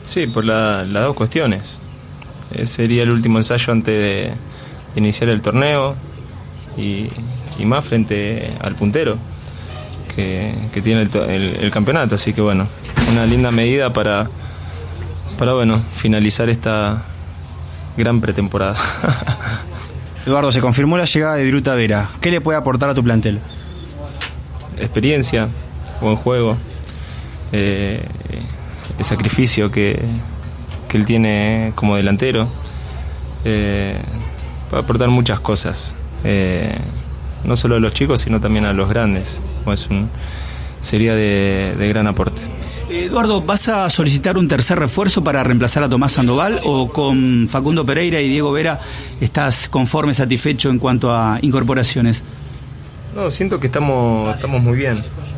Sí, por las dos cuestiones. Sería el último ensayo antes de iniciar el torneo y más frente al puntero que tiene el campeonato. Así que bueno, una linda medida para bueno, finalizar esta gran pretemporada. Eduardo, se confirmó la llegada de Viruta Vera. ¿Qué le puede aportar a tu plantel? Experiencia, buen juego, el sacrificio que él tiene como delantero, puede aportar muchas cosas, no solo a los chicos sino también a los grandes. Sería de gran aporte. Eduardo, ¿vas a solicitar un tercer refuerzo para reemplazar a Tomás Sandoval o con Facundo Pereira y Diego Vera estás conforme, satisfecho en cuanto a incorporaciones? No, siento que estamos muy bien.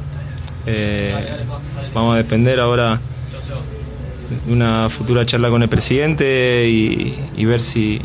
Vamos a depender ahora de una futura charla con el presidente y ver si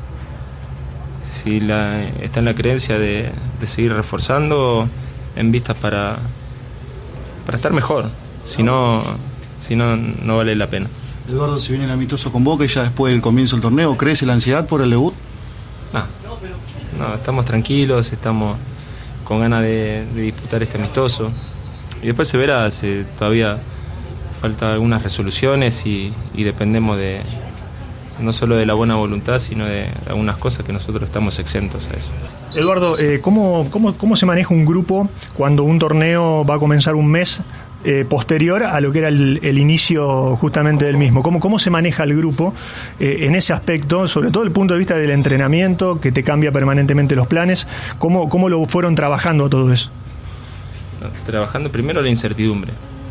está en la creencia de seguir reforzando en vistas para estar mejor. Si no vale la pena. Eduardo, se viene el amistoso con Boca y ya después del comienzo del torneo, ¿crece la ansiedad por el debut? No, estamos tranquilos, estamos con ganas de disputar este amistoso y después se verá. Todavía faltan algunas resoluciones y dependemos no solo de la buena voluntad sino de algunas cosas que nosotros estamos exentos a eso. Eduardo, ¿cómo se maneja un grupo cuando un torneo va a comenzar un mes posterior a lo que era el inicio justamente del mismo? ¿Cómo se maneja el grupo en ese aspecto, sobre todo desde el punto de vista del entrenamiento, que te cambia permanentemente los planes? ¿Cómo lo fueron trabajando todo eso? Trabajando primero la incertidumbre,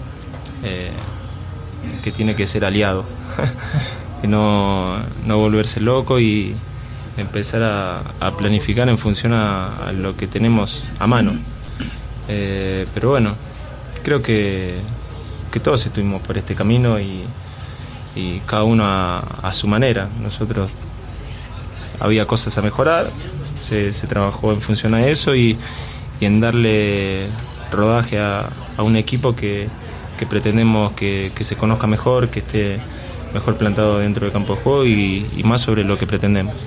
que tiene que ser aliado, que no volverse loco y empezar a planificar en función a lo que tenemos a mano. Pero bueno, creo que todos estuvimos por este camino y cada uno a su manera. Nosotros había cosas a mejorar, se trabajó en función a eso y en darle rodaje a un equipo que pretendemos que se conozca mejor, que esté mejor plantado dentro del campo de juego y más sobre lo que pretendemos.